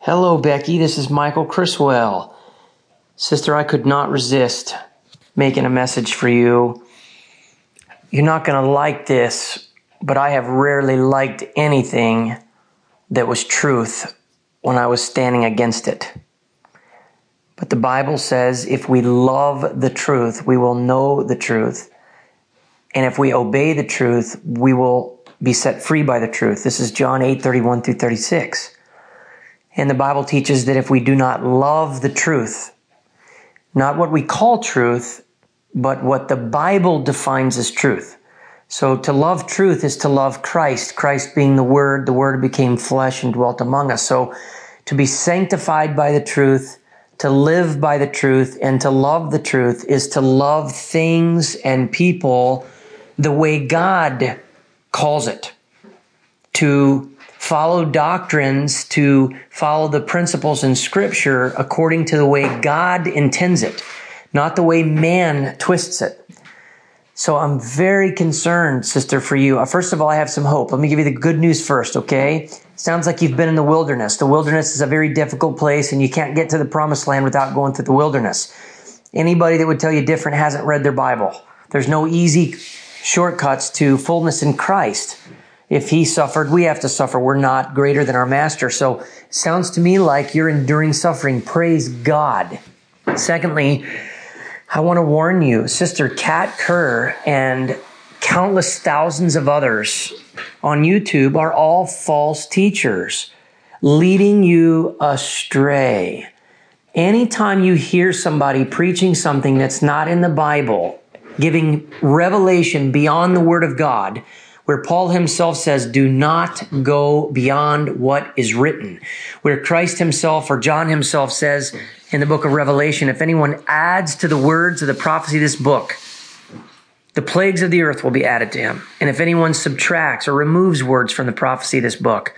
Hello, Becky. This is Michael Criswell. Sister, I could not resist making a message for you. You're not going to like this, but I have rarely liked anything that was truth when I was standing against it. But the Bible says if we love the truth, we will know the truth. And if we obey the truth, we will be set free by the truth. This is John 8:31 through 36. And the Bible teaches that if we do not love the truth, not what we call truth, but what the Bible defines as truth. So to love truth is to love Christ, Christ being the Word became flesh and dwelt among us. So to be sanctified by the truth, to live by the truth, and to love the truth is to love things and people the way God calls it. To follow doctrines, to follow the principles in Scripture according to the way God intends it, not the way man twists it. So I'm very concerned, sister, for you. First of all, I have some hope. Let me give you the good news first, okay? Sounds like you've been in the wilderness. The wilderness is a very difficult place, and you can't get to the promised land without going through the wilderness. Anybody that would tell you different hasn't read their Bible. There's no easy shortcuts to fullness in Christ. If he suffered, we have to suffer. We're not greater than our master. So it sounds to me like you're enduring suffering. Praise God. Secondly, I want to warn you, Sister Kat Kerr and countless thousands of others on YouTube are all false teachers, leading you astray. Anytime you hear somebody preaching something that's not in the Bible, giving revelation beyond the Word of God, where Paul himself says, do not go beyond what is written. Where Christ himself or John himself says in the book of Revelation, if anyone adds to the words of the prophecy of this book, the plagues of the earth will be added to him. And if anyone subtracts or removes words from the prophecy of this book,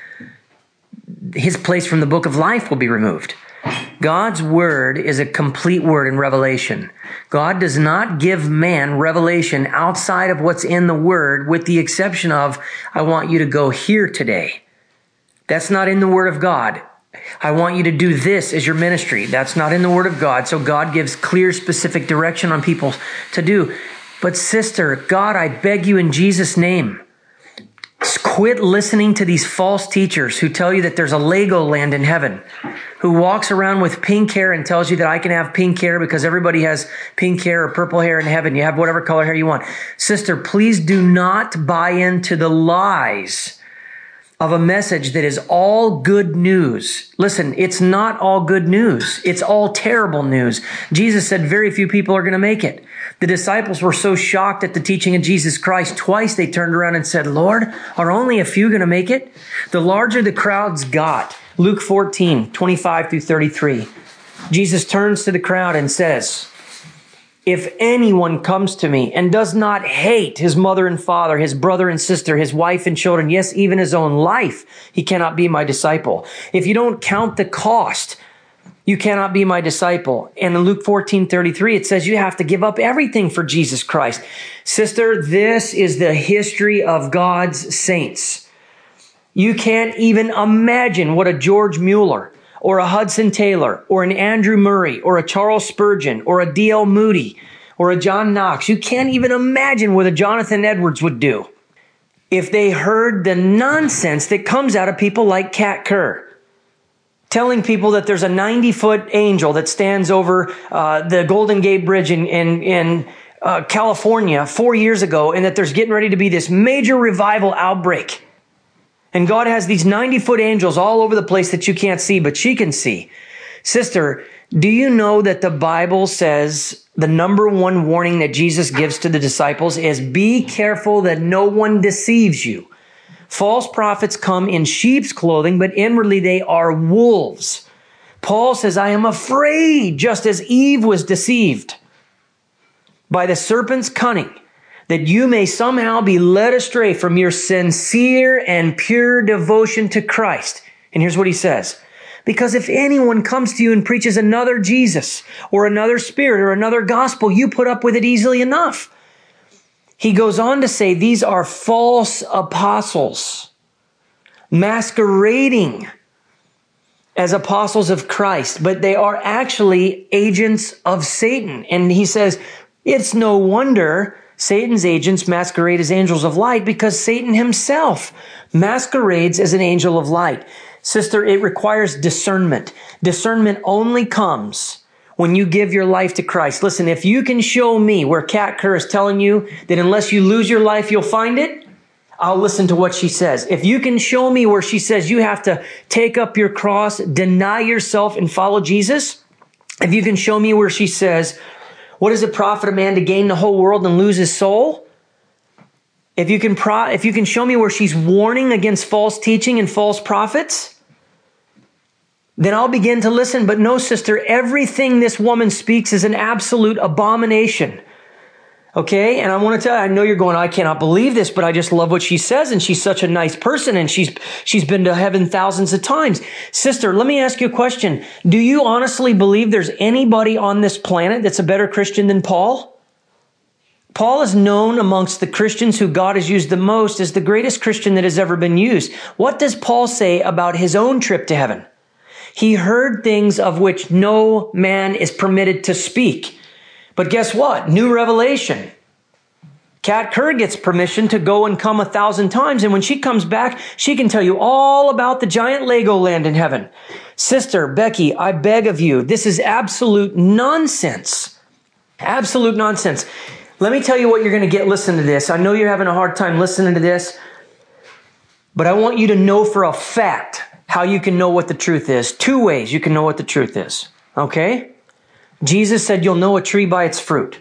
his place from the book of life will be removed. God's word is a complete word in Revelation. God does not give man revelation outside of what's in the word, with the exception of, I want you to go here today. That's not in the word of God. I want you to do this as your ministry. That's not in the word of God. So God gives clear, specific direction on people to do. But sister, God, I beg you in Jesus' name, quit listening to these false teachers who tell you that there's a Lego land in heaven, who walks around with pink hair and tells you that I can have pink hair because everybody has pink hair or purple hair in heaven. You have whatever color hair you want. Sister, please do not buy into the lies of a message that is all good news. Listen, it's not all good news. It's all terrible news. Jesus said very few people are going to make it. The disciples were so shocked at the teaching of Jesus Christ. Twice they turned around and said, Lord, are only a few going to make it? The larger the crowds got. Luke 14:25 through 33. Jesus turns to the crowd and says, if anyone comes to me and does not hate his mother and father, his brother and sister, his wife and children, yes, even his own life, he cannot be my disciple. If you don't count the cost, you cannot be my disciple. And in Luke 14:33, it says you have to give up everything for Jesus Christ. Sister, this is the history of God's saints. You can't even imagine what a George Mueller or a Hudson Taylor or an Andrew Murray or a Charles Spurgeon or a D.L. Moody or a John Knox. You can't even imagine what a Jonathan Edwards would do if they heard the nonsense that comes out of people like Kat Kerr, telling people that there's a 90-foot angel that stands over the Golden Gate Bridge in California 4 years ago, and that there's getting ready to be this major revival outbreak. And God has these 90-foot angels all over the place that you can't see, but she can see. Sister, do you know that the Bible says the number one warning that Jesus gives to the disciples is be careful that no one deceives you. False prophets come in sheep's clothing, but inwardly they are wolves. Paul says, I am afraid, just as Eve was deceived by the serpent's cunning, that you may somehow be led astray from your sincere and pure devotion to Christ. And here's what he says. Because if anyone comes to you and preaches another Jesus or another spirit or another gospel, you put up with it easily enough. He goes on to say these are false apostles masquerading as apostles of Christ, but they are actually agents of Satan. And he says, it's no wonder Satan's agents masquerade as angels of light, because Satan himself masquerades as an angel of light. Sister, it requires discernment. Discernment only comes when you give your life to Christ. Listen, if you can show me where Kat Kerr is telling you that unless you lose your life, you'll find it, I'll listen to what she says. If you can show me where she says you have to take up your cross, deny yourself, and follow Jesus, if you can show me where she says, what does it profit a man to gain the whole world and lose his soul? If you can show me where she's warning against false teaching and false prophets, then I'll begin to listen. But no, sister, everything this woman speaks is an absolute abomination. Okay? And I want to tell you, I know you're going, I cannot believe this, but I just love what she says, and she's such a nice person, and she's been to heaven thousands of times. Sister, let me ask you a question. Do you honestly believe there's anybody on this planet that's a better Christian than Paul? Paul is known amongst the Christians who God has used the most as the greatest Christian that has ever been used. What does Paul say about his own trip to heaven? He heard things of which no man is permitted to speak. But guess what? New revelation. Kat Kerr gets permission to go and come 1,000 times. And when she comes back, she can tell you all about the giant Legoland in heaven. Sister, Becky, I beg of you, this is absolute nonsense. Absolute nonsense. Let me tell you what you're going to get. Listen to this. I know you're having a hard time listening to this, but I want you to know for a fact how you can know what the truth is. 2 ways you can know what the truth is. Okay? Jesus said you'll know a tree by its fruit.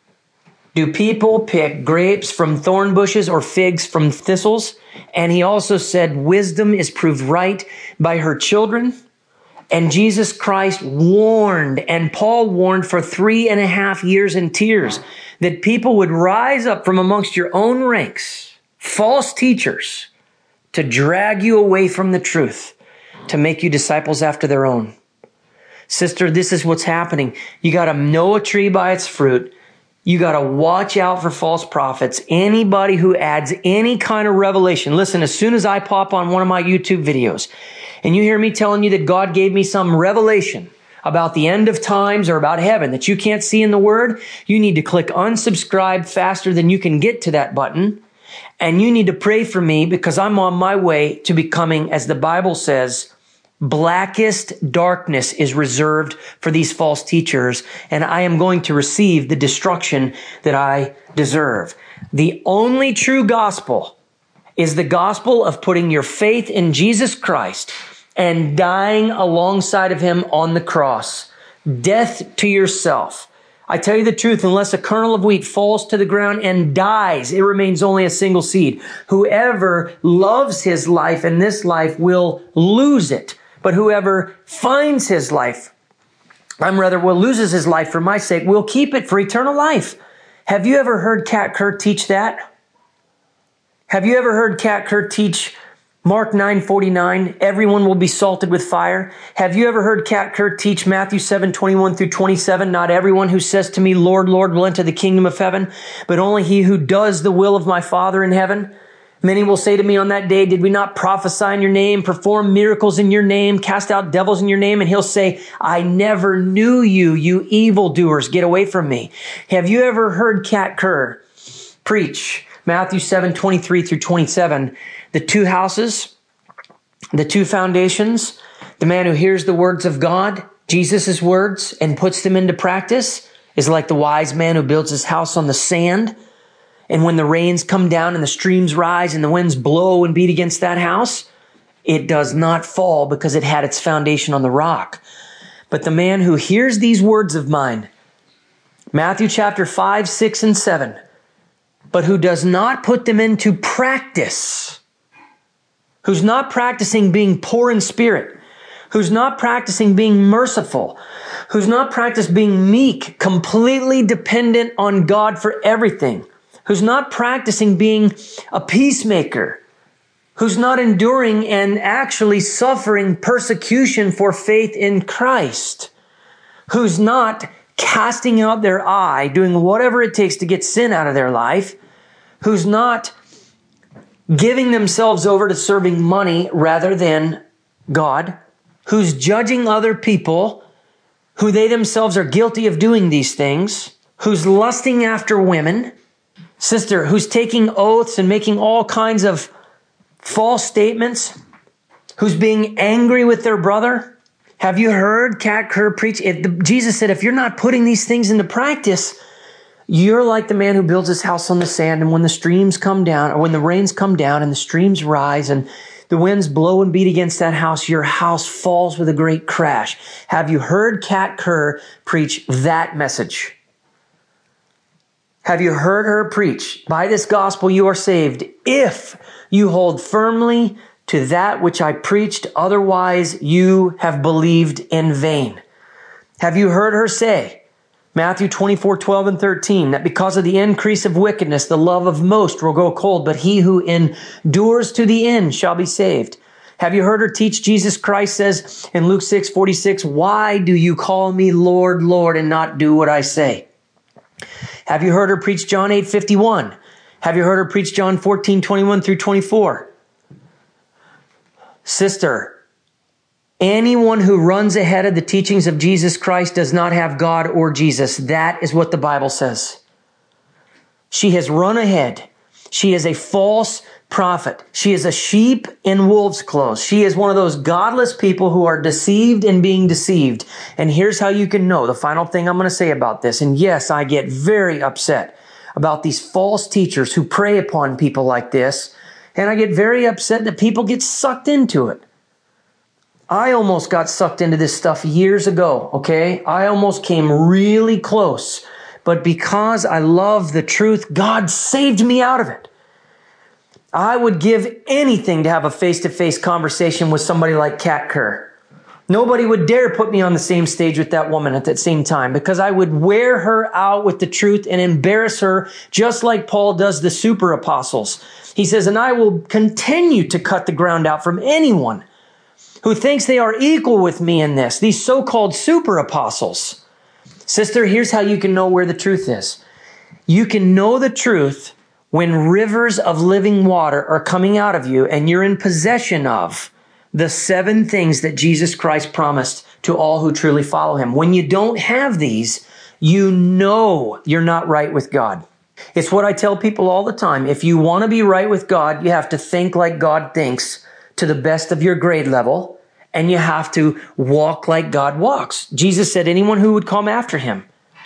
Do people pick grapes from thorn bushes or figs from thistles? And he also said wisdom is proved right by her children. And Jesus Christ warned, and Paul warned for 3.5 years in tears, that people would rise up from amongst your own ranks, false teachers, to drag you away from the truth, to make you disciples after their own. Sister, this is what's happening. You got to know a tree by its fruit. You got to watch out for false prophets. Anybody who adds any kind of revelation. Listen, as soon as I pop on one of my YouTube videos and you hear me telling you that God gave me some revelation about the end of times or about heaven that you can't see in the Word, you need to click unsubscribe faster than you can get to that button. And you need to pray for me, because I'm on my way to becoming, as the Bible says, blackest darkness is reserved for these false teachers, and I am going to receive the destruction that I deserve. The only true gospel is the gospel of putting your faith in Jesus Christ and dying alongside of him on the cross. Death to yourself. I tell you the truth, unless a kernel of wheat falls to the ground and dies, it remains only a single seed. Whoever loves his life in this life will lose it. But whoever finds his life, loses his life for my sake, will keep it for eternal life. Have you ever heard Kat Kerr teach that? Have you ever heard Kat Kerr teach Mark 9:49, everyone will be salted with fire? Have you ever heard Kat Kerr teach Matthew 7:21 through 27, not everyone who says to me, Lord, Lord, will enter the kingdom of heaven, but only he who does the will of my Father in heaven? Many will say to me on that day, did we not prophesy in your name, perform miracles in your name, cast out devils in your name? And he'll say, I never knew you, you evildoers, get away from me. Have you ever heard Kat Kerr preach Matthew 7:23 through 27, the 2 houses, the 2 foundations, the man who hears the words of God, Jesus' words, and puts them into practice is like the wise man who builds his house on the sand. And when the rains come down and the streams rise and the winds blow and beat against that house, it does not fall because it had its foundation on the rock. But the man who hears these words of mine, Matthew chapter 5, 6, and 7, but who does not put them into practice, who's not practicing being poor in spirit, who's not practicing being merciful, who's not practicing being meek, completely dependent on God for everything, who's not practicing being a peacemaker, who's not enduring and actually suffering persecution for faith in Christ, who's not casting out their eye, doing whatever it takes to get sin out of their life, who's not giving themselves over to serving money rather than God, who's judging other people, who they themselves are guilty of doing these things, who's lusting after women, sister, who's taking oaths and making all kinds of false statements, who's being angry with their brother. Have you heard Kat Kerr preach? Jesus said, if you're not putting these things into practice, you're like the man who builds his house on the sand, and when the streams come down, or when the rains come down and the streams rise and the winds blow and beat against that house, your house falls with a great crash. Have you heard Kat Kerr preach that message? Have you heard her preach, by this gospel you are saved, if you hold firmly to that which I preached, otherwise you have believed in vain? Have you heard her say, Matthew 24:12-13, that because of the increase of wickedness, the love of most will grow cold, but he who endures to the end shall be saved? Have you heard her teach Jesus Christ says in Luke 6:46, why do you call me Lord, Lord, and not do what I say? Have you heard her preach John 8:51? Have you heard her preach John 14:21-24? Sister, anyone who runs ahead of the teachings of Jesus Christ does not have God or Jesus. That is what the Bible says. She has run ahead. She is a false prophet. She is a sheep in wolf's clothes. She is one of those godless people who are deceived and being deceived. And here's how you can know. The final thing I'm going to say about this. And yes, I get very upset about these false teachers who prey upon people like this. And I get very upset that people get sucked into it. I almost got sucked into this stuff years ago, okay? I almost came really close. But because I love the truth, God saved me out of it. I would give anything to have a face-to-face conversation with somebody like Kat Kerr. Nobody would dare put me on the same stage with that woman at that same time, because I would wear her out with the truth and embarrass her just like Paul does the super apostles. He says, and I will continue to cut the ground out from anyone who thinks they are equal with me in this, these so-called super apostles. Sister, here's how you can know where the truth is. You can know the truth when rivers of living water are coming out of you and you're in possession of the 7 things that Jesus Christ promised to all who truly follow him. When you don't have these, you know you're not right with God. It's what I tell people all the time. If you want to be right with God, you have to think like God thinks to the best of your grade level. And you have to walk like God walks. Jesus said anyone who would come after him,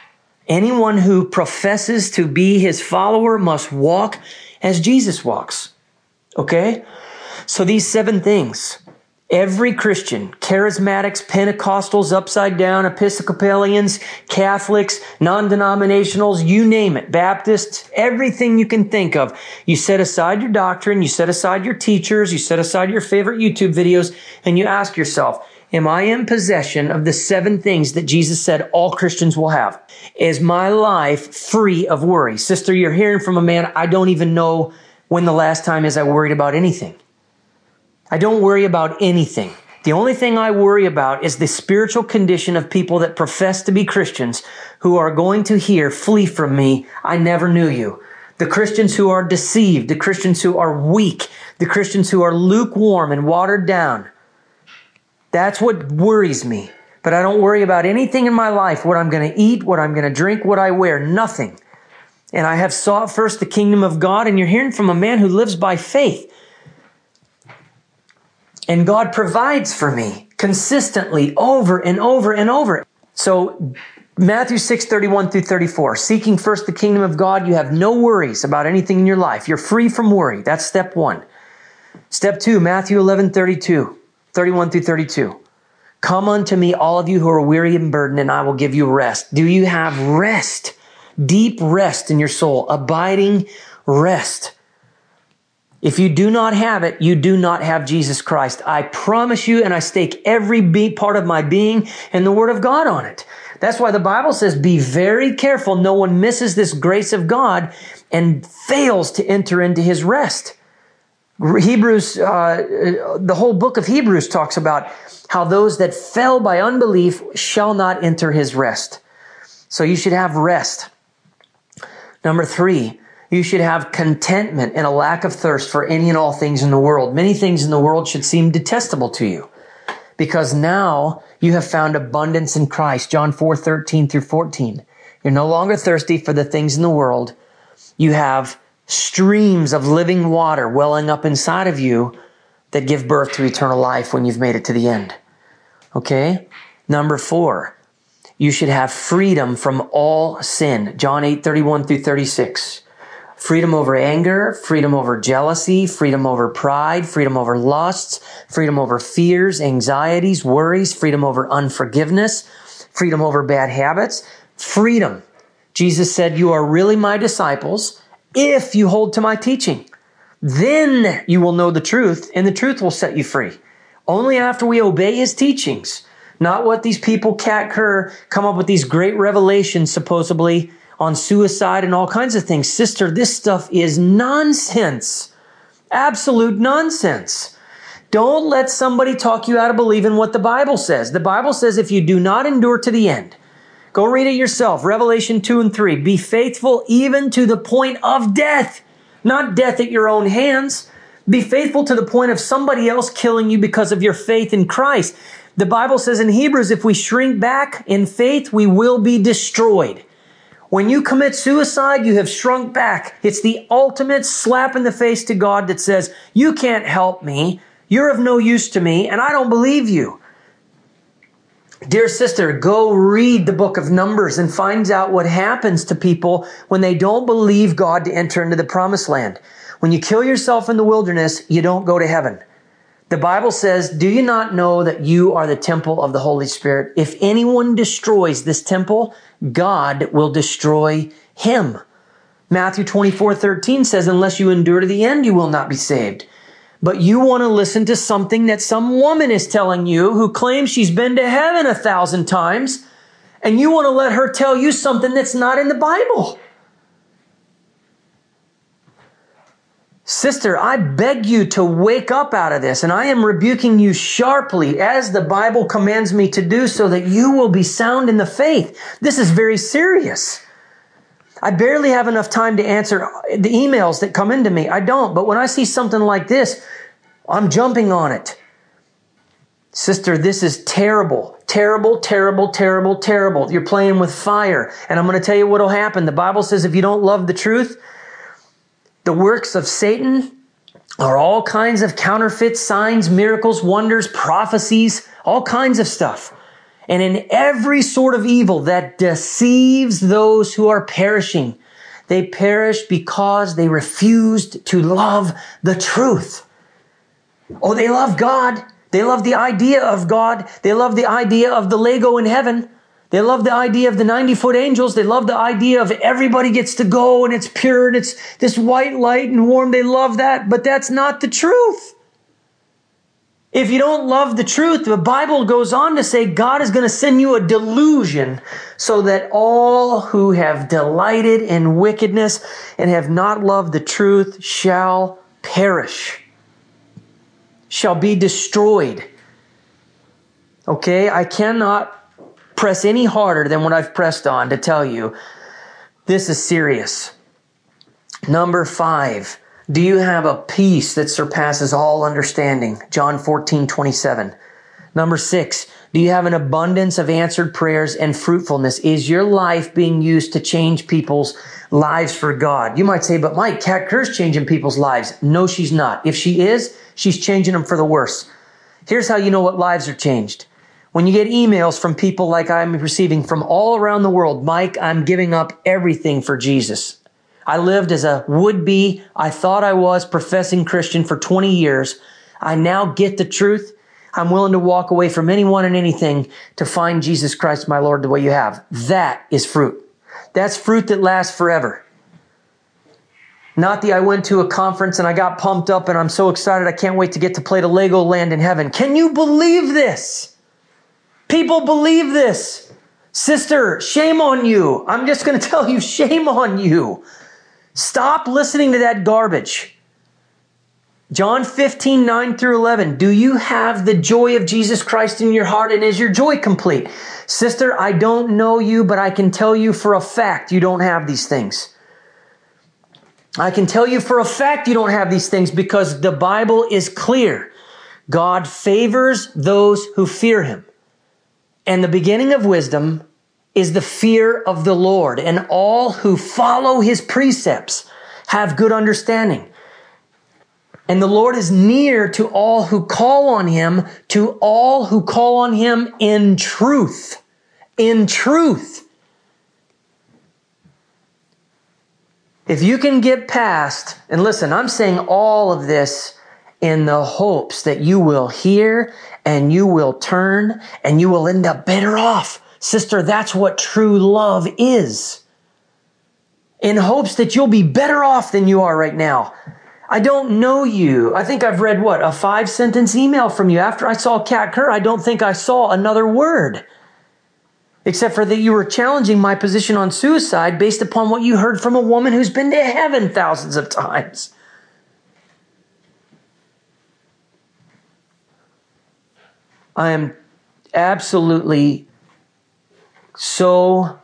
anyone who professes to be his follower must walk as Jesus walks. Okay? So these 7 things, every Christian, charismatics, Pentecostals, upside down, Episcopalians, Catholics, non-denominationals, you name it, Baptists, everything you can think of. You set aside your doctrine, you set aside your teachers, you set aside your favorite YouTube videos, and you ask yourself, am I in possession of the 7 things that Jesus said all Christians will have? Is my life free of worry? Sister, you're hearing from a man, I don't even know when the last time is I worried about anything. I don't worry about anything. The only thing I worry about is the spiritual condition of people that profess to be Christians who are going to hear, flee from me, I never knew you. The Christians who are deceived, the Christians who are weak, the Christians who are lukewarm and watered down. That's what worries me. But I don't worry about anything in my life, what I'm going to eat, what I'm going to drink, what I wear, nothing. And I have sought first the kingdom of God, and you're hearing from a man who lives by faith. And God provides for me consistently over and over and over. So Matthew 6:31-34, seeking first the kingdom of God, you have no worries about anything in your life. You're free from worry. That's step 1. Step 2, Matthew 11:31-32. Come unto me, all of you who are weary and burdened, and I will give you rest. Do you have rest? Deep rest in your soul, abiding rest. If you do not have it, you do not have Jesus Christ. I promise you, and I stake every part of my being and the Word of God on it. That's why the Bible says, be very careful no one misses this grace of God and fails to enter into his rest. Hebrews, the whole book of Hebrews talks about how those that fell by unbelief shall not enter his rest. So you should have rest. Number 3, you should have contentment and a lack of thirst for any and all things in the world. Many things in the world should seem detestable to you. because now you have found abundance in Christ. John 4:13-14. You're no longer thirsty for the things in the world. You have streams of living water welling up inside of you that give birth to eternal life when you've made it to the end. Okay? Number 4, you should have freedom from all sin. John 8:31-36. Freedom over anger, freedom over jealousy, freedom over pride, freedom over lusts, freedom over fears, anxieties, worries, freedom over unforgiveness, freedom over bad habits. Freedom. Jesus said, you are really my disciples if you hold to my teaching. Then you will know the truth, and the truth will set you free. Only after we obey his teachings, not what these people, Kat Kerr, come up with these great revelations supposedly on suicide and all kinds of things. Sister, this stuff is nonsense. Absolute nonsense. Don't let somebody talk you out of believing what the Bible says. The Bible says if you do not endure to the end, go read it yourself. Revelation 2:3. Be faithful even to the point of death. Not death at your own hands. Be faithful to the point of somebody else killing you because of your faith in Christ. The Bible says in Hebrews, if we shrink back in faith, we will be destroyed. When you commit suicide, you have shrunk back. It's the ultimate slap in the face to God that says, you can't help me. You're of no use to me, and I don't believe you. Dear sister, go read the book of Numbers and find out what happens to people when they don't believe God to enter into the promised land. When you kill yourself in the wilderness, you don't go to heaven. The Bible says, do you not know that you are the temple of the Holy Spirit? If anyone destroys this temple, God will destroy him. Matthew 24:13 says, unless you endure to the end, you will not be saved. But you want to listen to something that some woman is telling you who claims she's been to heaven 1,000 times, and you want to let her tell you something that's not in the Bible. Sister, I beg you to wake up out of this, and I am rebuking you sharply as the Bible commands me to do so that you will be sound in the faith. This is very serious. I barely have enough time to answer the emails that come into me. I don't, but when I see something like this, I'm jumping on it. Sister, this is terrible. Terrible, terrible, terrible, terrible. You're playing with fire, and I'm going to tell you what will happen. The Bible says if you don't love the truth, the works of Satan are all kinds of counterfeit signs, miracles, wonders, prophecies, all kinds of stuff. And in every sort of evil that deceives those who are perishing, they perish because they refused to love the truth. Oh, they love God. They love the idea of God. They love the idea of the Lego in heaven. They love the idea of the 90-foot angels. They love the idea of everybody gets to go and it's pure and it's this white light and warm. They love that, but that's not the truth. If you don't love the truth, the Bible goes on to say God is going to send you a delusion so that all who have delighted in wickedness and have not loved the truth shall perish, shall be destroyed. Okay, I cannot press any harder than what I've pressed on to tell you this is serious. Number 5, do you have a peace that surpasses all understanding? John 14:27. Number 6, do you have an abundance of answered prayers and fruitfulness? Is your life being used to change people's lives for God? You might say, but Mike, Kat Kerr's changing people's lives. No, she's not. If she is, she's changing them for the worse. Here's how you know what lives are changed. When you get emails from people like I'm receiving from all around the world, Mike, I'm giving up everything for Jesus. I lived as a would-be, I thought I was, professing Christian for 20 years. I now get the truth. I'm willing to walk away from anyone and anything to find Jesus Christ, my Lord, the way you have. That is fruit. That's fruit that lasts forever. Not the I went to a conference and I got pumped up and I'm so excited I can't wait to get to play to Legoland in heaven. Can you believe this? People believe this. Sister, shame on you. I'm just going to tell you, shame on you. Stop listening to that garbage. John 15:9-11. Do you have the joy of Jesus Christ in your heart, and is your joy complete? Sister, I don't know you, but I can tell you for a fact you don't have these things. I can tell you for a fact you don't have these things because the Bible is clear. God favors those who fear him. And the beginning of wisdom is the fear of the Lord. And all who follow his precepts have good understanding. And the Lord is near to all who call on him, to all who call on him in truth. In truth. If you can get past, and listen, I'm saying all of this in the hopes that you will hear and you will turn and you will end up better off. Sister, that's what true love is. In hopes that you'll be better off than you are right now. I don't know you. I think I've read a 5-sentence email from you. After I saw Kat Kerr, I don't think I saw another word. Except for that you were challenging my position on suicide based upon what you heard from a woman who's been to heaven thousands of times. I am absolutely so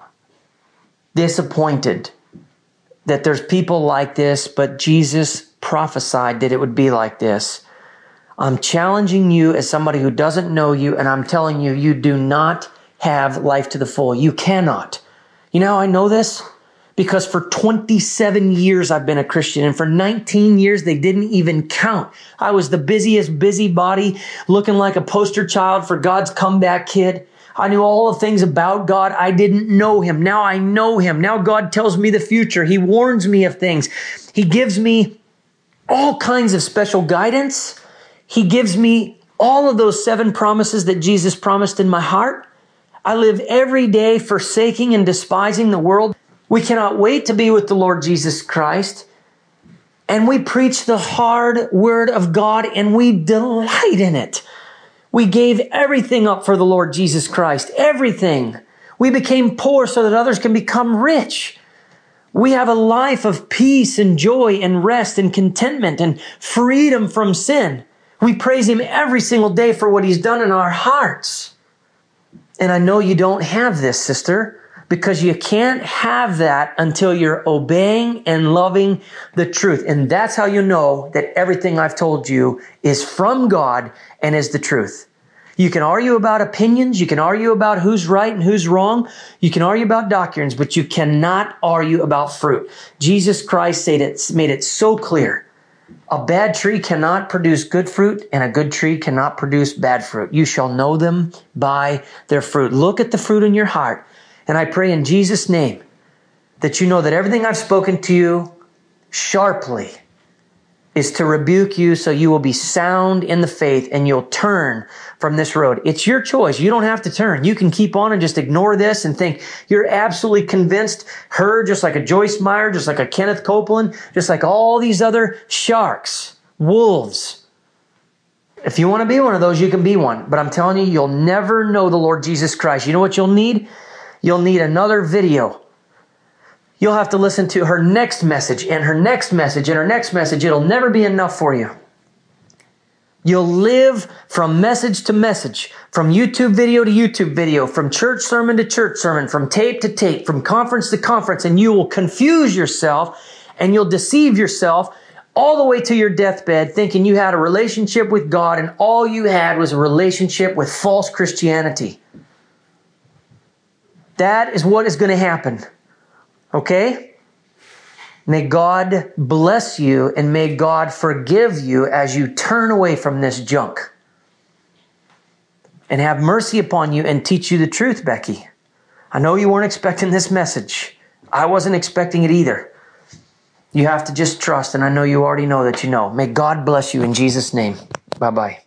disappointed that there's people like this, but Jesus prophesied that it would be like this. I'm challenging you as somebody who doesn't know you, and I'm telling you, you do not have life to the full. You cannot. You know how I know this? Because for 27 years I've been a Christian, and for 19 years they didn't even count. I was the busiest busybody, looking like a poster child for God's comeback kid. I knew all the things about God. I didn't know him. Now I know him. Now God tells me the future. He warns me of things. He gives me all kinds of special guidance. He gives me all of those 7 promises that Jesus promised in my heart. I live every day forsaking and despising the world. We cannot wait to be with the Lord Jesus Christ. And we preach the hard word of God and we delight in it. We gave everything up for the Lord Jesus Christ. Everything. We became poor so that others can become rich. We have a life of peace and joy and rest and contentment and freedom from sin. We praise him every single day for what he's done in our hearts. And I know you don't have this, sister, because you can't have that until you're obeying and loving the truth. And that's how you know that everything I've told you is from God and is the truth. You can argue about opinions. You can argue about who's right and who's wrong. You can argue about doctrines, but you cannot argue about fruit. Jesus Christ made it so clear. A bad tree cannot produce good fruit, and a good tree cannot produce bad fruit. You shall know them by their fruit. Look at the fruit in your heart. And I pray in Jesus' name that you know that everything I've spoken to you sharply is to rebuke you so you will be sound in the faith and you'll turn from this road. It's your choice. You don't have to turn. You can keep on and just ignore this and think you're absolutely convinced her, just like a Joyce Meyer, just like a Kenneth Copeland, just like all these other sharks, wolves. If you want to be one of those, you can be one. But I'm telling you, you'll never know the Lord Jesus Christ. You know what you'll need? You'll need another video. You'll have to listen to her next message and her next message and her next message. It'll never be enough for you. You'll live from message to message, from YouTube video to YouTube video, from church sermon to church sermon, from tape to tape, from conference to conference, and you will confuse yourself and you'll deceive yourself all the way to your deathbed thinking you had a relationship with God and all you had was a relationship with false Christianity. That is what is going to happen. Okay? May God bless you and may God forgive you as you turn away from this junk. And have mercy upon you and teach you the truth, Becky. I know you weren't expecting this message. I wasn't expecting it either. You have to just trust, and I know you already know that you know. May God bless you in Jesus' name. Bye-bye.